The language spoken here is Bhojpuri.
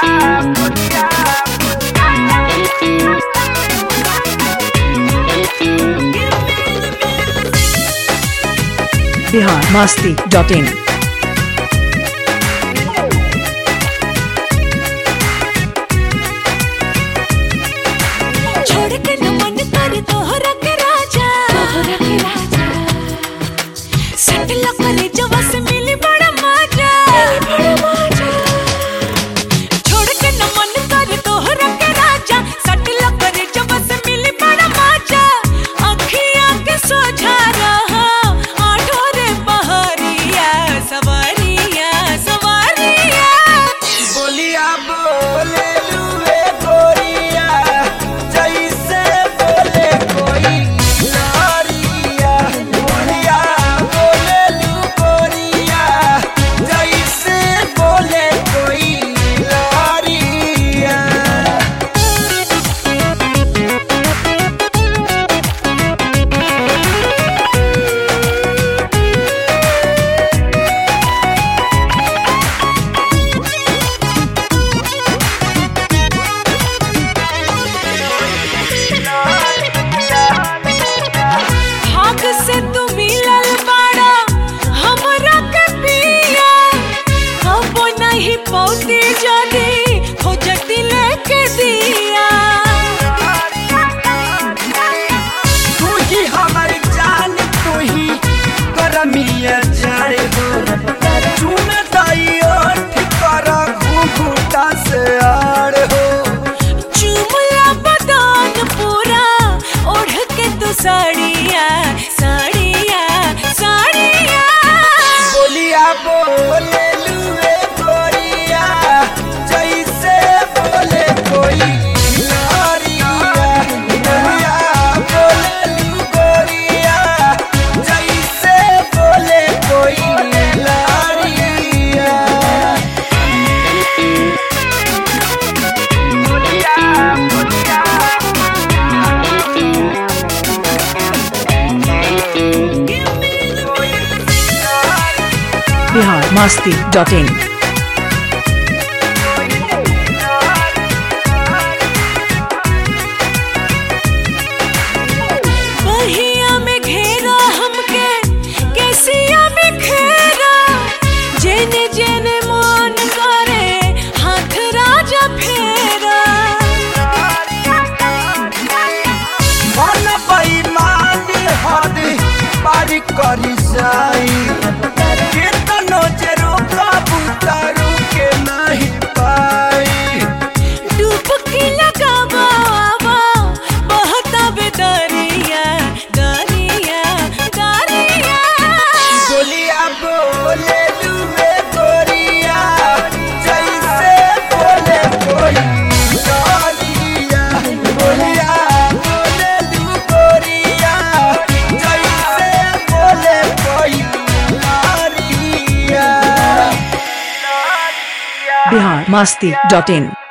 biharmasti.in छोड़ के न मन कर तोहरा के राजा सटल करे जवा से मिली बड़ा मजा छोड़ के न मन कर तोहरा के राजा सटल करे जवा से मिली बड़ा मजा अखियां के सोझा रहा आठोरे बहरिया सवारिया सवारिया बोलिया बोले लुए गोरिया जैसे बोले कोई नारिया। बोलिया बोले लू गोरिया जैसे बोले कोई नारिया। भाग से तू मिलल बाड़ा हमरा के पिया कबो नहीं पौती जदी हो जटी लेके दिया तू ही हमारी जान तू ही करमिया जाने हो चुन दाइयो ठिकारा घूंघूटा से आड़ हो। चुमला बदन पूरा ओढ़ के तू साड़िया साड़िया साड़िया बोलिया बोले लुए गोरिया जैसे बोले कोई नारिया। बोलिया बोले लू गोरिया जैसे बोले कोई नारिया। biharmasti.in बहिया में घेरा हमके केसिया में घेरा जेने जेने मन करे हाथ राजा फेरा मन बेईमानी हद पार करी जाई केतनो जे रोकबू तारू के नहीं पाई। डुबकी लगावा आवा बहता बे दरिया दरिया दरिया बोलिया बोले लुए गोरिया जैसे बोले कोई नारिया। बोलिया बोले लू गोरिया जैसे बोले कोई नारिया। biharmasti.in